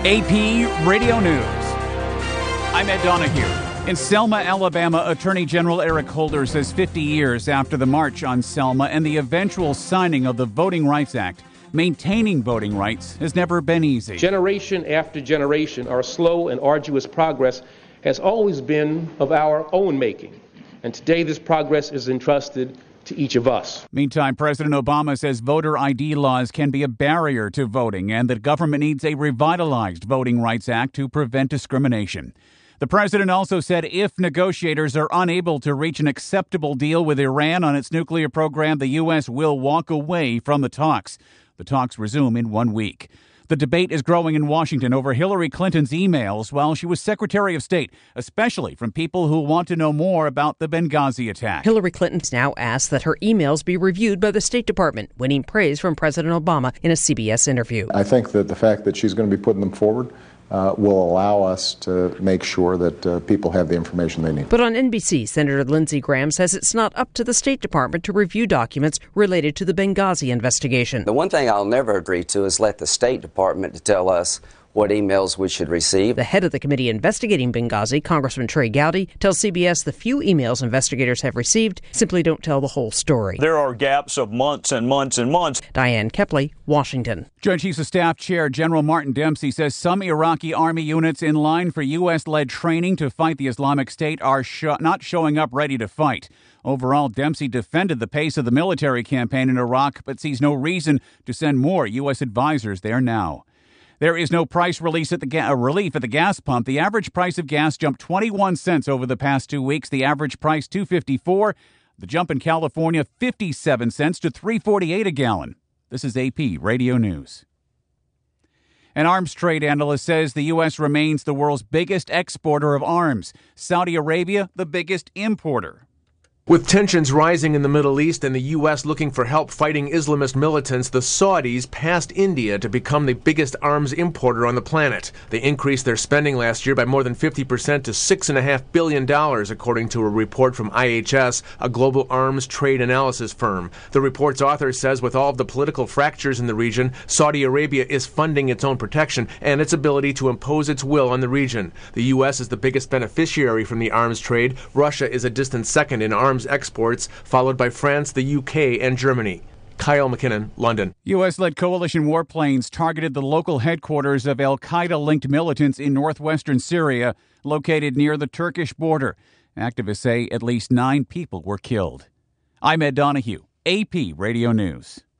AP Radio News. I'm Ed Donahue. In Selma, Alabama, Attorney General Eric Holder says 50 years after the March on Selma and the eventual signing of the Voting Rights Act, maintaining voting rights has never been easy. Generation after generation, our slow and arduous progress has always been of our own making. And today this progress is entrusted to each of us. Meantime, President Obama says voter ID laws can be a barrier to voting and that government needs a revitalized Voting Rights Act to prevent discrimination. The president also said if negotiators are unable to reach an acceptable deal with Iran on its nuclear program, the U.S. will walk away from the talks. The talks resume in 1 week. The debate is growing in Washington over Hillary Clinton's emails while she was Secretary of State, especially from people who want to know more about the Benghazi attack. Hillary Clinton's now asked that her emails be reviewed by the State Department, winning praise from President Obama in a CBS interview. I think that the fact that she's going to be putting them forward will allow us to make sure that people have the information they need. But on NBC, Senator Lindsey Graham says it's not up to the State Department to review documents related to the Benghazi investigation. The one thing I'll never agree to is let the State Department tell us what emails we should receive. The head of the committee investigating Benghazi, Congressman Trey Gowdy, tells CBS the few emails investigators have received simply don't tell the whole story. There are gaps of months and months and months. Diane Kepley, Washington. Joint Chiefs of Staff Chair General Martin Dempsey says some Iraqi army units in line for U.S.-led training to fight the Islamic State are not showing up ready to fight. Overall, Dempsey defended the pace of the military campaign in Iraq, but sees no reason to send more U.S. advisors there now. There is no price relief at the gas pump. The average price of gas jumped 21 cents over the past 2 weeks. The average price $2.54. The jump in California 57 cents to $3.48 a gallon. This is AP Radio News. An arms trade analyst says the U.S. remains the world's biggest exporter of arms. Saudi Arabia, the biggest importer. With tensions rising in the Middle East and the U.S. looking for help fighting Islamist militants, the Saudis passed India to become the biggest arms importer on the planet. They increased their spending last year by more than 50% to $6.5 billion, according to a report from IHS, a global arms trade analysis firm. The report's author says with all of the political fractures in the region, Saudi Arabia is funding its own protection and its ability to impose its will on the region. The U.S. is the biggest beneficiary from the arms trade. Russia is a distant second in arms exports, followed by France, the UK, and Germany. Kyle McKinnon, London. U.S.-led coalition warplanes targeted the local headquarters of al-Qaeda-linked militants in northwestern Syria, located near the Turkish border. Activists say at least 9 people were killed. I'm Ed Donahue, AP Radio News.